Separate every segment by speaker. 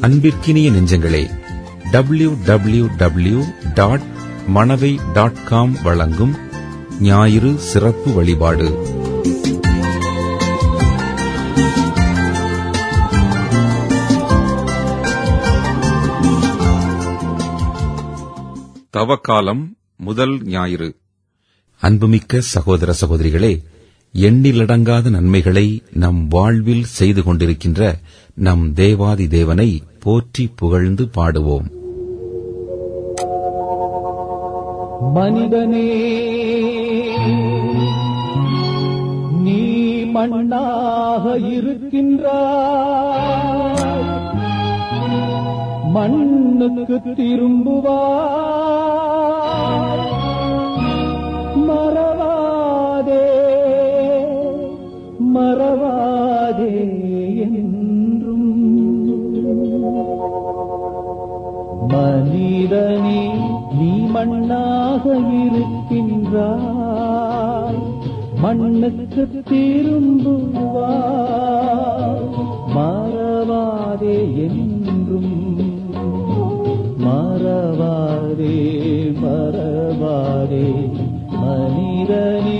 Speaker 1: அன்பிற்கினிய நெஞ்சங்களே, www.manavai.com வழங்கும் ஞாயிறு சிறப்பு வழிபாடு. தவக்காலம் முதல் ஞாயிறு. அன்புமிக்க சகோதர சகோதரிகளே, எண்ணிலடங்காத நன்மைகளை நம் வாழ்வில் செய்து கொண்டிருக்கின்ற நம் தேவாதி தேவனை போற்றி புகழ்ந்து பாடுவோம்.
Speaker 2: மனிதனே, நீ மண்ணாக இருக்கின்றாய், மண்ணுக்கு திரும்புவாய். மறவாதே மறவாதே என்றும். மனிதனே, நீ மண்ணாக இருக்கின்றாய், மண்ணுக்கு திரும்புவாய். மறவாதே என்றும், மறவாதே மறவாதே மனிதனே.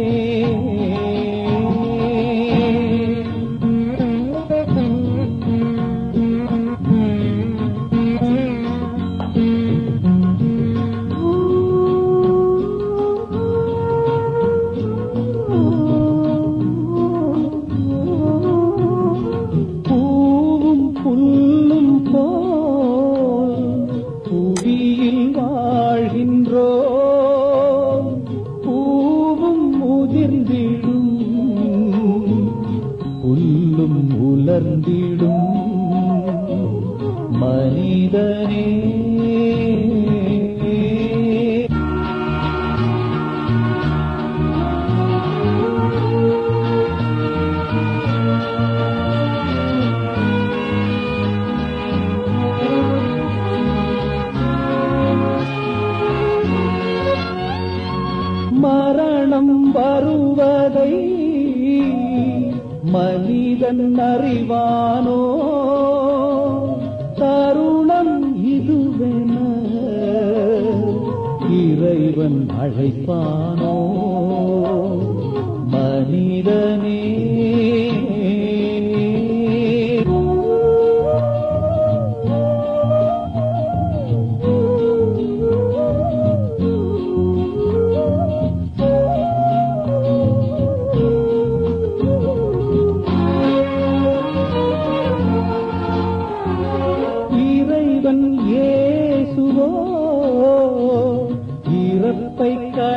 Speaker 2: மனிதனே, மரணம் வருவதை மனிதன் அறிவானோ? தருணம் இதுவென இறைவன் அழைப்பானோ? மனிதனே, இறப்பை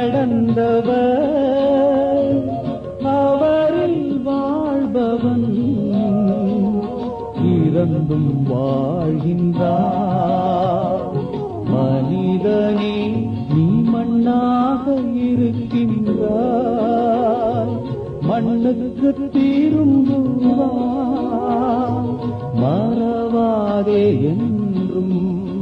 Speaker 2: கடந்தவர், அவரில் வாழ்பவன் இறந்தும் வாழ்கின்றார். மனிதனே, நீ மண்ணாக இருக்கின்றாய், மண்ணுக்கு திரும்புவாய். மறவாதே என்றும்,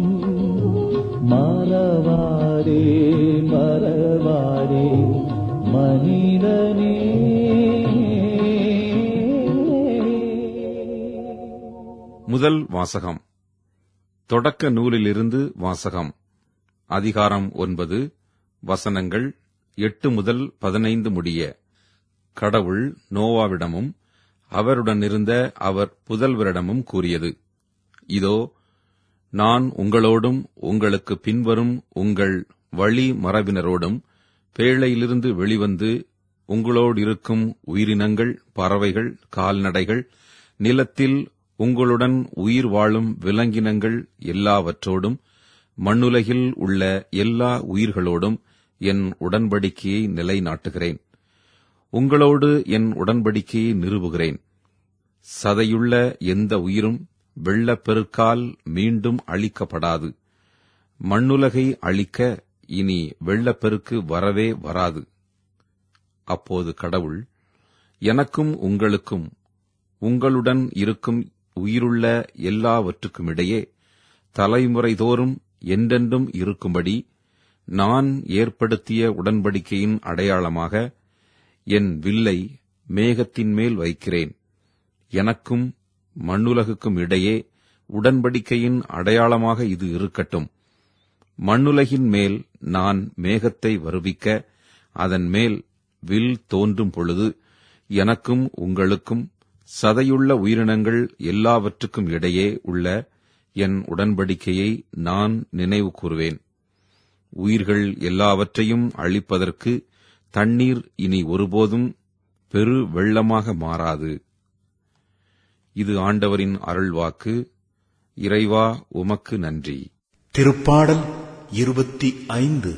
Speaker 2: மறவாதே மறவாதே மனிதனே.
Speaker 1: முதல் வாசகம். தொடக்க நூலிலிருந்து வாசகம். அதிகாரம் 9, வசனங்கள் 8 முதல் 15 முடிய. கடவுள் நோவாவிடமும் அவருடனிருந்த அவர் புதல்வரிடமும் கூறியது: இதோ, நான் உங்களோடும் உங்களுக்கு பின்வரும் உங்கள் வழி மரபினரோடும் பேழையிலிருந்து வெளிவந்து உங்களோடிருக்கும் உயிரினங்கள், பறவைகள், கால்நடைகள், நிலத்தில் உங்களுடன் உயிர் வாழும் விலங்கினங்கள் எல்லாவற்றோடும், மண்ணுலகில் உள்ள எல்லா உயிர்களோடும் என் உடன்படிக்கையை நிலைநாட்டுகிறேன். உங்களோடு என் உடன்படிக்கையை நிறுவுகிறேன். சதையுள்ள எந்த உயிரும் வெள்ளப்பெருக்கால் மீண்டும் அழிக்கப்படாது. மண்ணுலகை அழிக்க இனி வெள்ளப்பெருக்கு வரவே வராது. அப்போது கடவுள், எனக்கும் உங்களுக்கும் உங்களுடன் இருக்கும் உயிருள்ள எல்லாவற்றுக்குமிடையே தலைமுறைதோறும் என்றென்றும் இருக்கும்படி நான் ஏற்படுத்திய உடன்படிக்கையின் அடையாளமாக என் வில்லை மேகத்தின் மேல் வைக்கிறேன். எனக்கும் மண்ணுலகுக்கும் இடையே உடன்படிக்கையின் அடையாளமாக இது இருக்கட்டும். மண்ணுலகின் மேல் நான் மேகத்தை வருவிக்க, அதன் மேல் வில் தோன்றும் பொழுது, எனக்கும் உங்களுக்கும் சதையுள்ள உயிரினங்கள் எல்லாவற்றுக்கும் இடையே உள்ள என் உடன்படிக்கையை நான் நினைவு கூறுவேன். உயிர்கள் எல்லாவற்றையும் அழிப்பதற்கு தண்ணீர் இனி ஒருபோதும் பெரு வெள்ளமாக மாறாது. இது ஆண்டவரின் அருள்வாக்கு. இறைவா, உமக்கு நன்றி.
Speaker 3: திருப்பாடல் 25.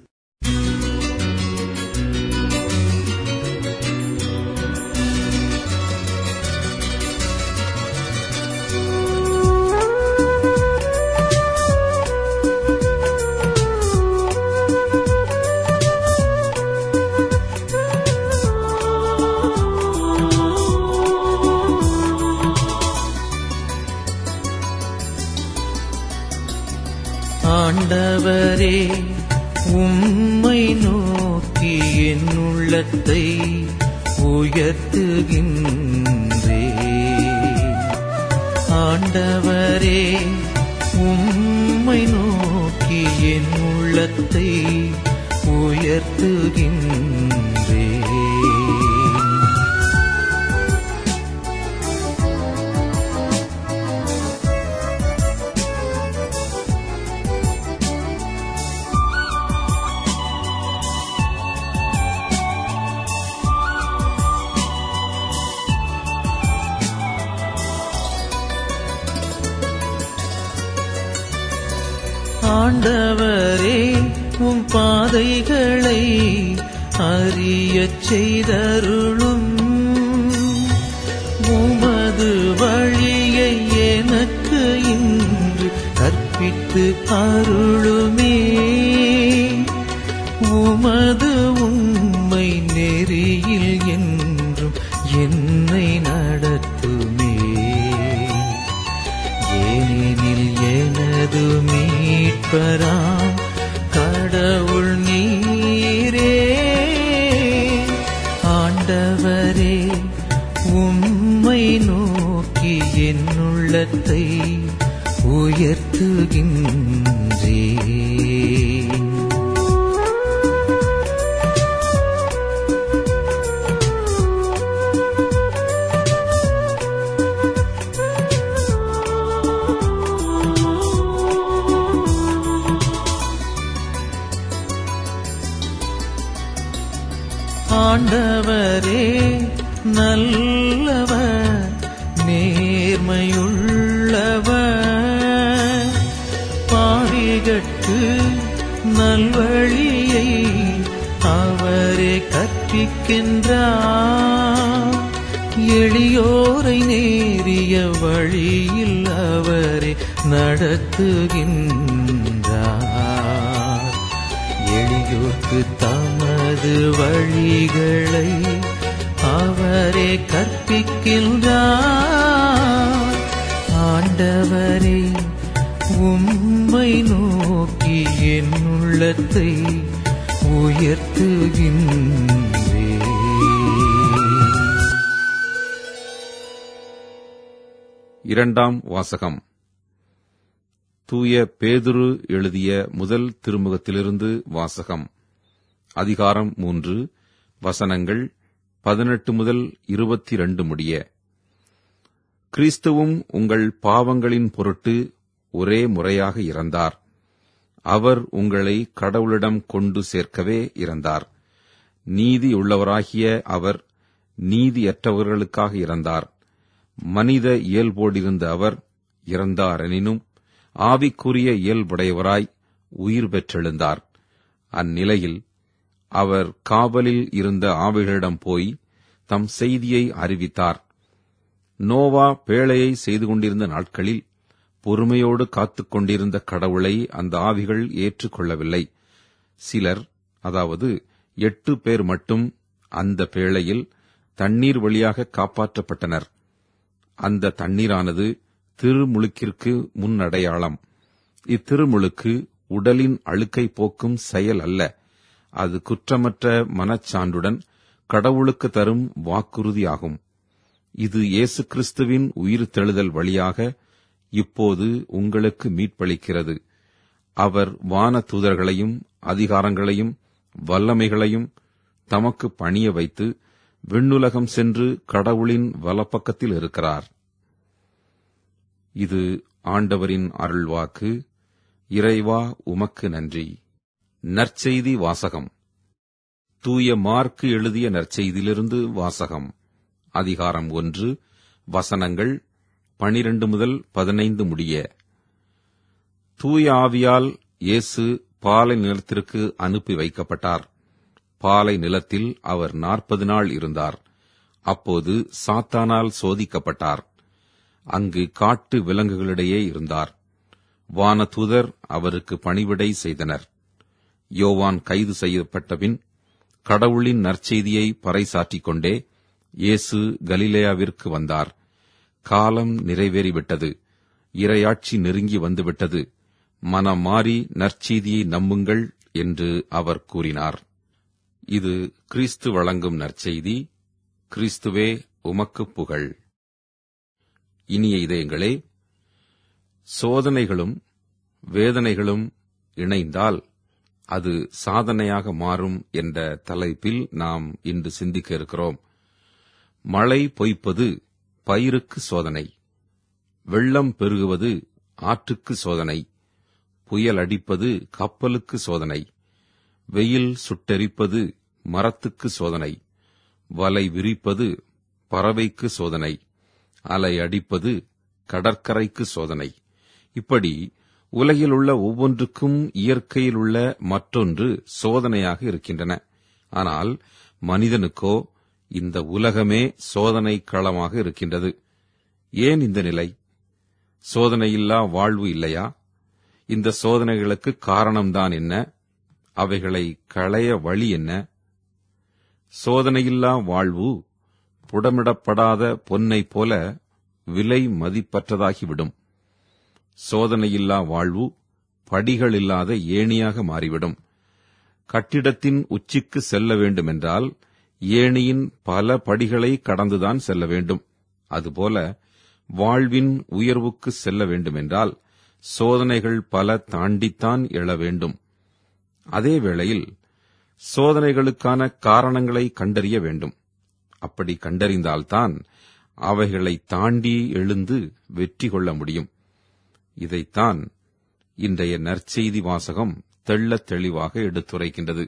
Speaker 4: ஆண்டவரே, உம்மை நோக்கி என் உள்ளத்தை உயர்த்துகின்றே. ஆண்டவரே, உம்மை நோக்கி என் உள்ளத்தை உயர்த்துகின்றே. ஆண்டவரே, உம் பாதைகளை அறியச் செய்தருளும். உமது வழியை எனக்கு இன்று கற்பித்து அருளுமே. உமது உண்மை நெறியில் என்றும் என்னை நடத்துமே. ஏனெனில் எனது மீட்பராம் கடவுள் நீரே. ஆண்டவரே, உம்மை நோக்கி என் உள்ளத்தை உயர்த்துகின்றே. ஆண்டவரே நல்லவர், நேர்மையுள்ளவர். பாவிகட்கு நல்வழியை அவரே கற்பிக்கின்றார். எளியோரை நேரிய வழியில் அவரே நடத்துகின்றார். எளியோர்க்கு தமது வழிகளை அவரே கற்பிக்கின்றார். ஆண்டவரே, உம்மை நோக்கி என் உள்ளத்தை உயர்த்துகின்றே.
Speaker 1: இரண்டாம் வாசகம். தூய பேதுரு எழுதிய முதல் திருமுகத்திலிருந்து வாசகம். அதிகாரம் 3, வசனங்கள் 18 முதல் 22 முடிய. கிறிஸ்துவும் உங்கள் பாவங்களின் பொருட்டு ஒரே முறையாக இறந்தார். அவர் உங்களை கடவுளிடம் கொண்டு சேர்க்கவே இறந்தார். நீதியுள்ளவராகிய அவர் நீதியற்றவர்களுக்காக இறந்தார். மனித இயல்போடிருந்த அவர் இறந்தாரெனினும் ஆவிக்குரிய இயல்புடையவராய் உயிர் பெற்றெழுந்தார். அந்நிலையில் அவர் காவலில் இருந்த ஆவிகளிடம் போய் தம் செய்தியை அறிவித்தார். நோவா பேழையை செய்து கொண்டிருந்த நாட்களில் பொறுமையோடு காத்துக் கொண்டிருந்த கடவுளை அந்த ஆவிகள் ஏற்றுக்கொள்ளவில்லை. சிலர், அதாவது 8 பேர் மட்டும் அந்த பேழையில் தண்ணீர் வழியாக காப்பாற்றப்பட்டனர். அந்த தண்ணீரானது திருமுழுக்கிற்கு முன்னடையாளம். இத்திருமுழுக்கு உடலின் அழுக்கை போக்கும் செயல் அல்ல. அது குற்றமற்ற மனச்சான்றுடன் கடவுளுக்கு தரும் வாக்குறுதியாகும். இது இயேசு கிறிஸ்துவின் உயிர்த்தெழுதல் வழியாக இப்போது உங்களுக்கு மீட்பளிக்கிறது. அவர் வான தூதர்களையும் அதிகாரங்களையும் வல்லமைகளையும் தமக்கு பணிய வைத்து விண்ணுலகம் சென்று கடவுளின் வலப்பக்கத்தில் இருக்கிறார். இது ஆண்டவரின் அருள்வாக்கு. இறைவா, உமக்கு நன்றி. நற்செய்தி வாசகம். தூய மார்க்கு எழுதிய நற்செய்தியிலிருந்து வாசகம். அதிகாரம் 1, வசனங்கள் 12 முதல் 15 முடிய. தூய ஆவியால் இயேசு பாலை நிலத்திற்கு அனுப்பி வைக்கப்பட்டார். பாலை நிலத்தில் அவர் 40 நாள் இருந்தார். அப்போது சாத்தானால் சோதிக்கப்பட்டார். அங்கு காட்டு விலங்குகளிடையே இருந்தார். வானதூதர் அவருக்கு பணிவிடை செய்தனர். யோவான் கைது செய்யப்பட்டபின் கடவுளின் நற்செய்தியை பறைசாற்றிக் கொண்டே இயேசு கலிலேயாவிற்கு வந்தார். காலம் நிறைவேறிவிட்டது, இறையாட்சி நெருங்கி வந்துவிட்டது, மனம் மாறி நற்செய்தியை நம்புங்கள் என்று அவர் கூறினார். இது கிறிஸ்து வழங்கும் நற்செய்தி. கிறிஸ்துவே, உமக்கு புகழ். இனிய இதயங்களே, சோதனைகளும் வேதனைகளும் இணைந்தால் அது சாதனையாக மாறும் என்ற தலைப்பில் நாம் இன்று சிந்திக்க இருக்கிறோம். மழை பொய்ப்பது பயிருக்கு சோதனை, வெள்ளம் பெருகுவது ஆற்றுக்கு சோதனை, புயல் அடிப்பது கப்பலுக்கு சோதனை, வெயில் சுட்டெரிப்பது மரத்துக்கு சோதனை, வலை விரிப்பது பறவைக்கு சோதனை, அலை அடிப்பது கடற்கரைக்கு சோதனை. இப்படி உலகில் உள்ள ஒவ்வொன்றுக்கும் இயற்கையில் உள்ள மற்றொன்று சோதனையாக இருக்கின்றன. ஆனால் மனிதனுக்கோ இந்த உலகமே சோதனை களமாக இருக்கின்றது. ஏன் இந்த நிலை? சோதனையில்லா வாழ்வு இல்லையா? இந்த சோதனைகளுக்கு காரணம்தான் என்ன? அவைகளை களைய வழி என்ன? சோதனையில்லா வாழ்வு புடமிடப்படாத பொன்னைப் போல விலை மதிப்பற்றதாகிவிடும். சோதனையில்லா வாழ்வு படிகளில்லாத ஏணியாக மாறிவிடும். கட்டிடத்தின் உச்சிக்கு செல்ல வேண்டுமென்றால் ஏணியின் பல படிகளை கடந்துதான் செல்ல வேண்டும். அதுபோல வாழ்வின் உயர்வுக்கு செல்ல வேண்டுமென்றால் சோதனைகள் பல தாண்டித்தான் எழ வேண்டும். அதே வேளையில் சோதனைகளுக்கான காரணங்களை கண்டறிய வேண்டும். அப்படி கண்டறிந்தால்தான் அவைகளை தாண்டி எழுந்து வெற்றி கொள்ள முடியும். இதைத்தான் இன்றைய நற்செய்தி வாசகம் தெள்ளத் தெளிவாக எடுத்துரைக்கின்றது.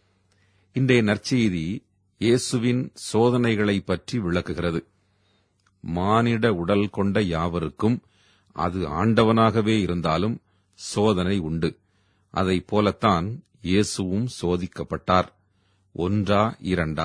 Speaker 1: இன்றைய நற்செய்தி இயேசுவின் சோதனைகளை பற்றி விளக்குகிறது. மானிட உடல் கொண்ட யாவருக்கும், அது ஆண்டவனாகவே இருந்தாலும் சோதனை உண்டு. அதைப் போலத்தான் இயேசுவும் சோதிக்கப்பட்டார். 1, 2,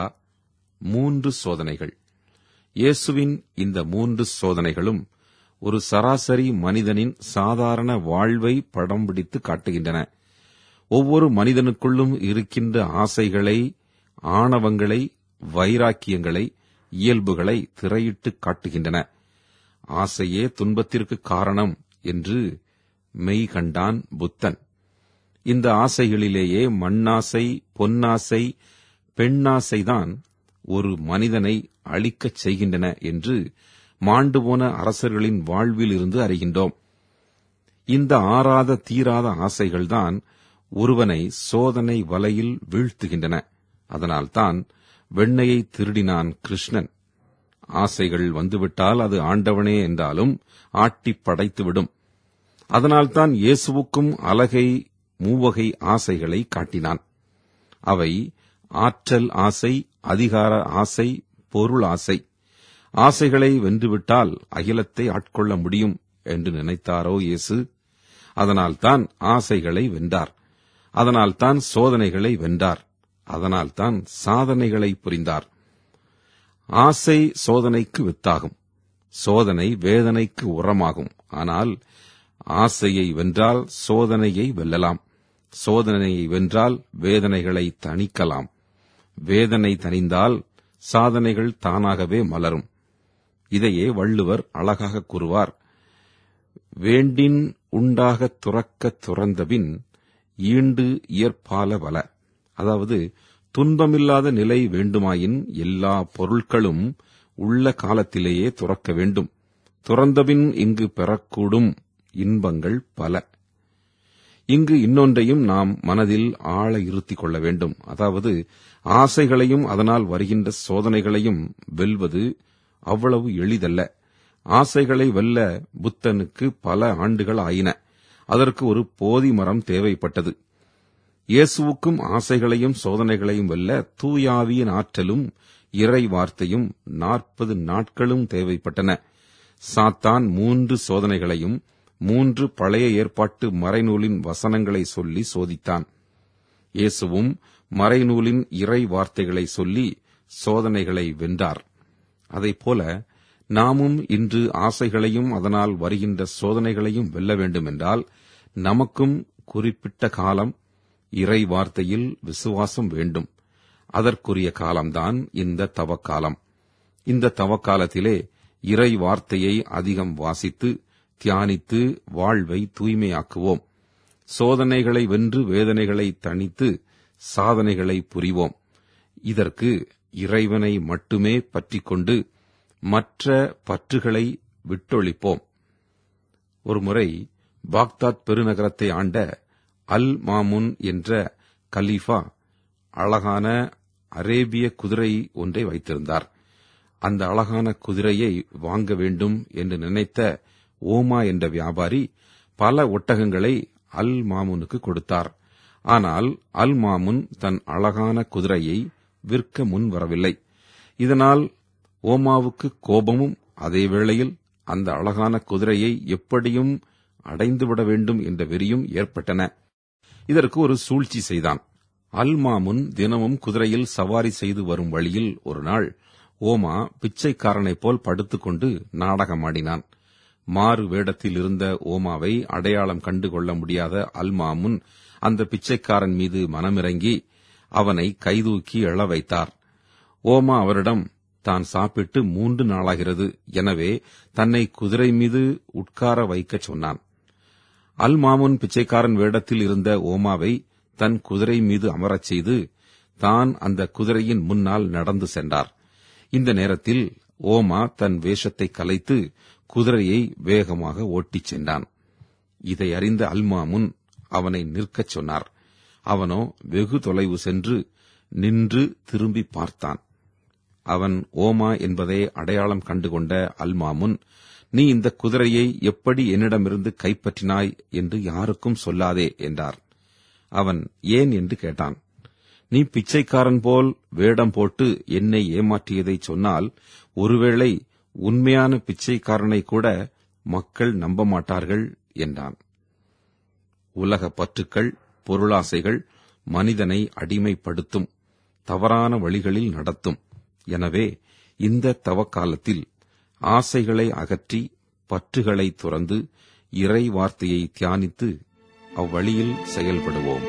Speaker 1: 3 சோதனைகள். இயேசுவின் இந்த 3 சோதனைகளும் ஒரு சராசரி மனிதனின் சாதாரண வாழ்வை படம் பிடித்து காட்டுகின்றன. ஒவ்வொரு மனிதனுக்குள்ளும் இருக்கின்ற ஆசைகளை, ஆணவங்களை, வைராக்கியங்களை, இயல்புகளை திரையிட்டு காட்டுகின்றன. ஆசையே துன்பத்திற்கு காரணம் என்று மெய் கண்டான் புத்தன். இந்த ஆசைகளிலேயே மண்ணாசை, பொன்னாசை, பெண்ணாசைதான் ஒரு மனிதனை அழிக்கச் செய்கின்றன என்று மாண்டுபோன அரசர்களின் வாழ்வில் இருந்து அறிகின்றோம். இந்த ஆறாத தீராத ஆசைகள்தான் ஒருவனை சோதனை வலையில் வீழ்த்துகின்றன. அதனால்தான் வெண்ணையை திருடினான் கிருஷ்ணன். ஆசைகள் வந்துவிட்டால் அது ஆண்டவனே என்றாலும் ஆட்டிப் படைத்துவிடும். அதனால்தான் இயேசுவுக்கும் அலகை மூவகை ஆசைகளை காட்டினான். அவை ஆற்றல் ஆசை, அதிகார ஆசை, பொருள் ஆசை. ஆசைகளை வென்றுவிட்டால் அகிலத்தை ஆட்கொள்ள முடியும் என்று நினைத்தாரோ இயேசு? அதனால்தான் ஆசைகளை வென்றார். அதனால்தான் சோதனைகளை வென்றார். அதனால்தான் சாதனைகளை புரிந்தார். ஆசை சோதனைக்கு வித்தாகும், சோதனை வேதனைக்கு உரமாகும். ஆனால் ஆசையை வென்றால் சோதனையை வெல்லலாம், சோதனையை வென்றால் வேதனைகளை தணிக்கலாம், வேதனை தணிந்தால் சாதனைகள் தானாகவே மலரும். இதையே வள்ளுவர் அழகாக கூறுவார். வேண்டின் உண்டாகத் துறக்கத் துறந்தபின் ஈண்டு இயற்பால வல. அதாவது, துன்பமில்லாத நிலை வேண்டுமாயின் எல்லா பொருட்களும் உள்ள காலத்திலேயே துறக்க வேண்டும். துறந்தபின் இங்கு பெறக்கூடும் இன்பங்கள் பல. இங்கு இன்னொன்றையும் நாம் மனதில் ஆழ இருத்திக் கொள்ள வேண்டும். அதாவது, ஆசைகளையும் அதனால் வருகின்ற சோதனைகளையும் வெல்வது அவ்வளவு எளிதல்ல. ஆசைகளை வெல்ல புத்தனுக்கு பல ஆண்டுகள் ஆயின. அதற்கு ஒரு போதி மரம் தேவைப்பட்டது. இயேசுவுக்கும் ஆசைகளையும் சோதனைகளையும் வெல்ல தூயாவியின் ஆற்றலும் இறை வார்த்தையும் 40 நாட்களும் தேவைப்பட்டன. சாத்தான் 3 சோதனைகளையும் 3 பழைய ஏற்பாட்டு மறைநூலின் வசனங்களை சொல்லி சோதித்தான். இயேசுவும் மறைநூலின் இறை வார்த்தைகளை சொல்லி சோதனைகளை வென்றார். அதைப்போல நாமும் இன்று ஆசைகளையும் அதனால் வருகின்ற சோதனைகளையும் வெல்ல வேண்டுமென்றால் நமக்கும் குறிப்பிட்ட காலம் இறை வார்த்தையில் விசுவாசம் வேண்டும். அதற்குரிய காலம்தான் இந்த தவக்காலம். இந்த தவக்காலத்திலே இறை வார்த்தையை அதிகம் வாசித்து தியானித்து வாழ்வை தூய்மையாக்குவோம். சோதனைகளை வென்று வேதனைகளை தணித்து சாதனைகளை புரிவோம். இதற்கு இறைவனை மட்டுமே பற்றிக்கொண்டு மற்ற பற்றுகளை விட்டொழிப்போம். ஒருமுறை பாக்தாத் பெருநகரத்தை ஆண்ட அல் மாமுன் என்ற கலீஃபா அழகான அரேபிய குதிரை ஒன்றை வைத்திருந்தார். அந்த அழகான குதிரையை வாங்க வேண்டும் என்று நினைத்த ஓமா என்ற வியாபாரி பல ஒட்டகங்களை அல் மாமுனுக்கு கொடுத்தார். ஆனால் அல் மாமுன் தன் அழகான குதிரையை விற்க முன் வரவில்லை. இதனால் ஓமாவுக்கு கோபமும் அதே வேளையில் அந்த அழகான குதிரையை எப்படியும் அடைந்துவிட வேண்டும் என்ற வெறியும் ஏற்பட்டன. இதற்கு ஒரு சூழ்ச்சி செய்தான். அல் மாமுன் தினமும் குதிரையில் சவாரி செய்து வரும் வழியில் ஒரு நாள் ஓமா பிச்சைக்காரனைப் போல் படுத்துக்கொண்டு நாடகமாடினான். மாறு வேடத்தில் இருந்த ஓமாவை அடையாளம் கண்டுகொள்ள முடியாத அல் மாமுன் அந்த பிச்சைக்காரன் மீது மனமிறங்கி அவனை கைதூக்கி எழ வைத்தார். ஓமா அவரிடம் தான் சாப்பிட்டு 3 நாளாகிறது, எனவே தன்னை குதிரை மீது உட்கார வைக்கச் சொன்னான். அல் மாமுன் பிச்சைக்காரன் வேடத்தில் இருந்த ஓமாவை தன் குதிரை மீது அமரச் செய்து தான் அந்த குதிரையின் முன்னால் நடந்து சென்றார். இந்த நேரத்தில் ஓமா தன் வேஷத்தை கலைத்து குதிரையை வேகமாக ஓட்டிச் சென்றான். இதை அறிந்த அல் மாமுன் அவனை நிற்கச் சொன்னார். அவனோ வெகு தொலைவு சென்று நின்று திரும்பி பார்த்தான். அவன் ஓமா என்பதை அடையாளம் கண்டுகொண்ட அல் மாமுன், நீ இந்த குதிரையை எப்படி என்னிடமிருந்து கைப்பற்றினாய் என்று யாருக்கும் சொல்லாதே என்றார். அவன் ஏன் என்று கேட்டான். நீ பிச்சைக்காரன் போல் வேடம் போட்டு என்னை ஏமாற்றியதை சொன்னால் ஒருவேளை உண்மையான பிச்சைக்காரனை கூட மக்கள் நம்ப மாட்டார்கள் என்றான். உலக பற்றுக்கள், பொருளாசைகள் மனிதனை அடிமைப்படுத்தும், தவறான வழிகளில் நடத்தும். எனவே இந்த தவக்காலத்தில் ஆசைகளை அகற்றி பற்றுகளை துறந்து இறை வார்த்தையை தியானித்து அவ்வழியில் செயல்படுவோம்.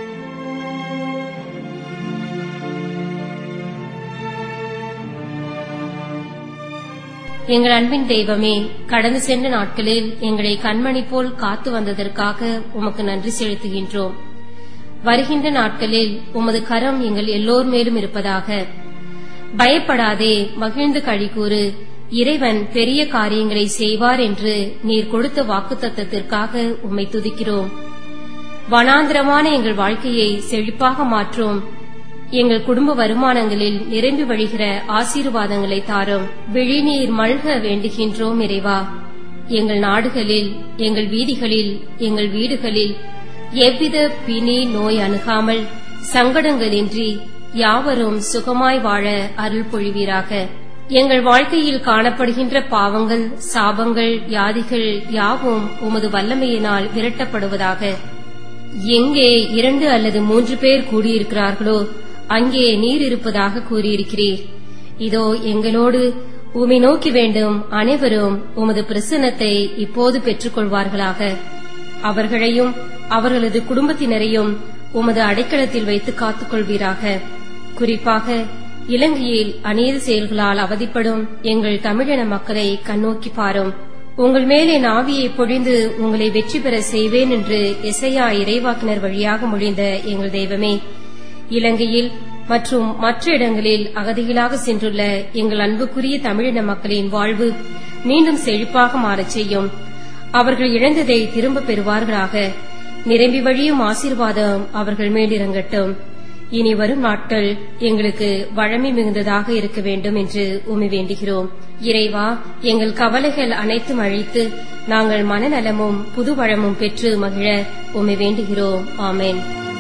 Speaker 5: எங்கள் அன்பின் தெய்வமே, கடந்து சென்ற நாட்களில் எங்களை கண்மணி போல் காத்து வந்ததற்காக உமக்கு நன்றி செலுத்துகின்றோம். வருகின்ற நாட்களில் உமது கரம் எங்கள் எல்லோர் மேலும் இருப்பதாக. பயப்படாதே, மகிழ்ந்து களிகூறு, இறைவன் பெரிய காரியங்களை செய்வார் என்று நீர் கொடுத்த வாக்குத்தத்தத்திற்காக உம்மை துதிக்கிறோம். வனாந்திரமான எங்கள் வாழ்க்கையை செழிப்பாக மாற்றும். எங்கள் குடும்ப வருமானங்களில் நிரம்பி வழிகிற ஆசீர்வாதங்களை தாரும். விழிநீர் மல்க வேண்டுகின்றோம் இறைவா. எங்கள் நாடுகளில், எங்கள் வீதிகளில், எங்கள் வீடுகளில் எவ்வித பிணி நோய் அணுகாமல் சங்கடங்களின்றி யாவரும் சுகமாய் வாழ அருள் பொழிவீராக. எங்கள் வாழ்க்கையில் காணப்படுகின்ற பாவங்கள், சாபங்கள், வியாதிகள் யாவும் உமது வல்லமையினால் விரட்டப்படுவதாக. எங்கே 2 அல்லது 3 பேர் கூடியிருக்கிறார்களோ அங்கே நீர் இருப்பதாக கூறியிருக்கிறீர். இதோ எங்களோடு உம்மை நோக்கி வேண்டும் அனைவரும் உமது பிரசன்னத்தை இப்போது பெற்றுக் கொள்வார்களாக. அவர்களையும் அவர்களது குடும்பத்தினரையும் உமது அடைக்கலத்தில் வைத்து காத்துக் கொள்வீராக. குறிப்பாக இலங்கையில் அநீதி செயல்களால் அவதிப்படும் எங்கள் தமிழின மக்களை கண்ணோக்கி பாரும். உங்கள் மேலே ஆவியை பொழிந்து உங்களை வெற்றி பெற செய்வேன் என்று எசையா இறைவாக்கினர் வழியாக மொழிந்த எங்கள் தெய்வமே, இலங்கையில் மற்றும் மற்ற இடங்களில் அகதிகளாக சென்றுள்ள எங்கள் அன்புக்குரிய தமிழின மக்களின் வாழ்வு மீண்டும் செழிப்பாக மாறச் செய்யும். அவர்கள் இழந்ததை திரும்பப் பெறுவார்களாக. நிரம்பி வழியும் ஆசீர்வாதம் அவர்கள் மேலிறங்கட்டும். இனி வரும் நாட்கள் எங்களுக்கு வழமை மிகுந்ததாக இருக்க வேண்டும் என்று உம்மை வேண்டுகிறோம். இறைவா, எங்கள் கவலைகள் அனைத்தும் அழித்து நாங்கள் மனநலமும் புது வளமும் பெற்று மகிழ உம்மை வேண்டுகிறோம். ஆமென்.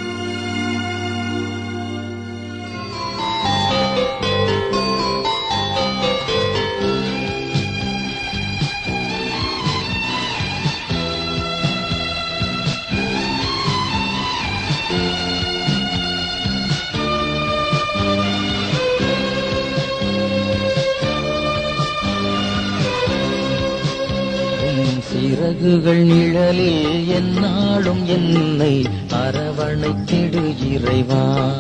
Speaker 4: சிறகுகள் நிழலில் எந்நாளும் என்னை அரவணைத்திடு இறைவா.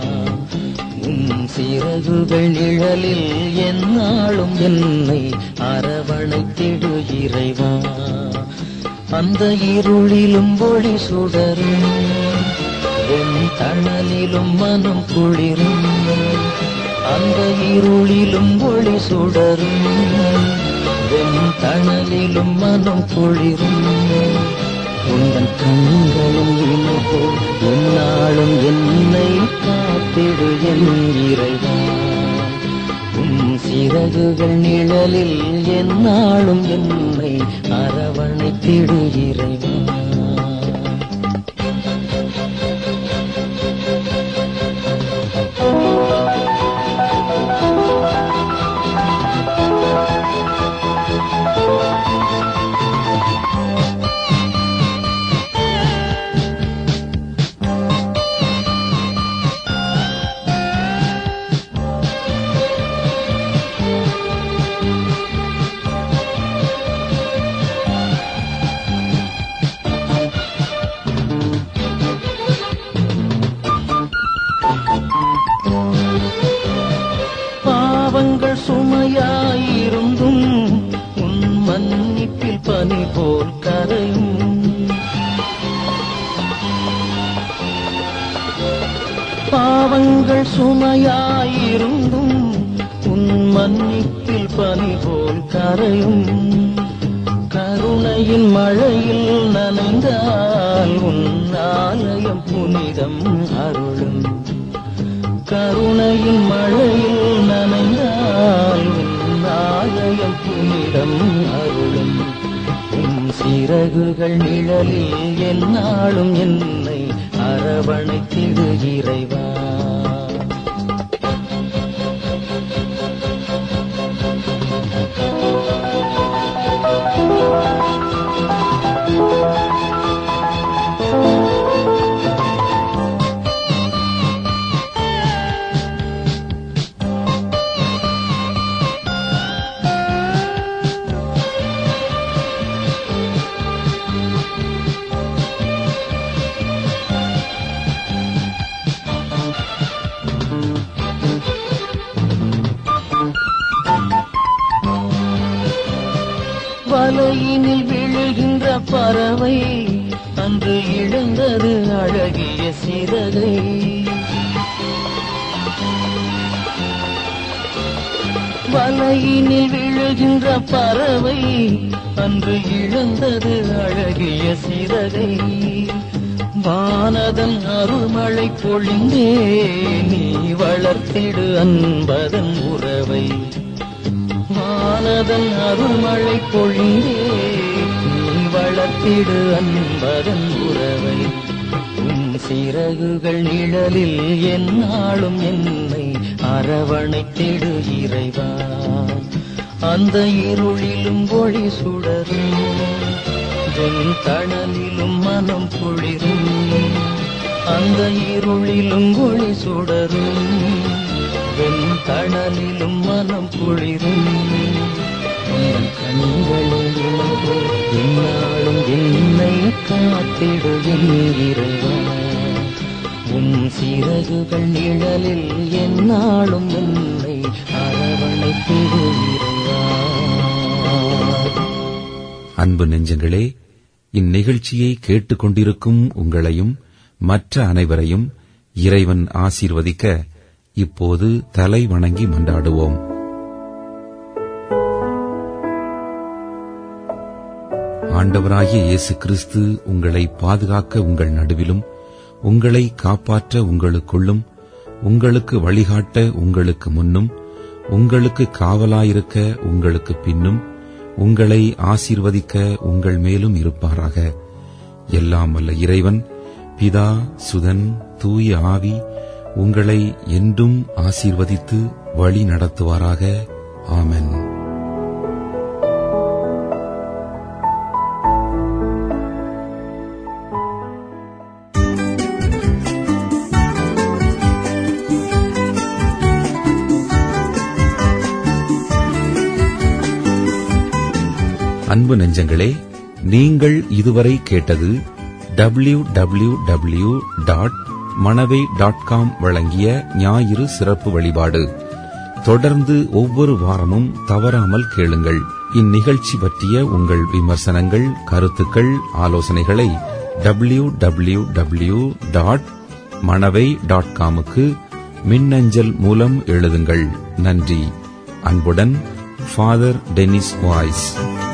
Speaker 4: சிறகுகள் நிழலில் எந்நாளும் என்னை அரவணைத்திடு இறைவா. அந்த இருளிலும் ஒளி சுடரும், என் தணலிலும் மனம் குளிரும். அந்த இருளிலும் ஒளி சுடரும், என் தணலிலும் மனம் குளிரும். உந்தன் கண்களும் இனிப்போ எந்நாளும் என்னை காத்திடு என் இறைவா. சிறகுகள் நிழலில் எந்நாளும் என்னை அரவணைத்திடு இறைவா. பாவங்கள் சுமையாயிருந்தும் உன் மன்னிப்பில் பனி போல் கரையும். பாவங்கள் சுமையாயிருந்தும் உன் மன்னிப்பில் பனி போல் கரையும். கருணையின் மழையில் நனைந்தால் உன் ஆலயம் புனிதம் அருளும். கருணையின் மழையில் நனைந்தால் உன் ஆலயம் புனிதம் அருளும். உன் சிறகுகள் நிழலில் எந்நாளும் என்னை அரவணைத்திடு இறைவா. வலையினில் விழுகின்ற பறவை அன்று இழந்தது அழகிய சிறகை. வலையினில் விழுகின்ற பறவை அன்று இழந்தது அழகிய சிறகை. வானதன் அருள்மழை பொழிந்தே நீ வளர்த்திடு அன்பதன் உறவை. வானதன் அருள்மழை பொழிந்தே நீ வளர்த்திடு அன்பதன் உறவை. உன் சிறகுகள் நிழலில் எந்நாளும் என்னை அரவணைத்திடு இறைவா. அந்த இருளிலும் ஒளி சுடரும், என் தணலிலும் மனம் குளிரும். அந்த இருளிலும் ஒளி சுடரும், என் தணலிலும் மனம் குளிரும். உன் கண்களில் எந்நாளும் என்னை காத்திடு என் இறைவா. உன் சிறகுகள் நிழலில் எந்நாளும் என்னை அரவணைத்திடு இறைவா.
Speaker 1: அன்பு நெஞ்சங்களே, இந்நிகழ்ச்சியை கேட்டுக் கொண்டிருக்கும் உங்களையும் மற்ற அனைவரையும் இறைவன் ஆசீர்வதிக்க இப்போது தலை வணங்கி மன்றாடுவோம். ஆண்டவராகிய இயேசு கிறிஸ்து உங்களை பாதுகாக்க உங்கள் நடுவிலும், உங்களை காப்பாற்ற உங்களுக்குள்ளும், உங்களுக்கு வழிகாட்ட உங்களுக்கு முன்னும், உங்களுக்கு காவலாயிருக்க உங்களுக்கு பின்னும், உங்களை ஆசீர்வதிக்க உங்கள் மேலும் இருப்பாராக. எல்லாம் வல்ல இறைவன் பிதா, சுதன், தூய ஆவி உங்களை என்றும் ஆசீர்வதித்து வழி நடத்துவாராக. ஆமென். அன்பு நெஞ்சங்களே, நீங்கள் இதுவரை கேட்டது www.manavai.com வழங்கிய ஞாயிறு சிறப்பு வழிபாடு. தொடர்ந்து ஒவ்வொரு வாரமும் தவறாமல் கேளுங்கள். இந்நிகழ்ச்சி பற்றிய உங்கள் விமர்சனங்கள், கருத்துக்கள், ஆலோசனைகளை www.manavai.com மின்னஞ்சல் மூலம் எழுதுங்கள். நன்றி. அன்புடன் ஃபாதர் டெனிஸ் வாய்ஸ்.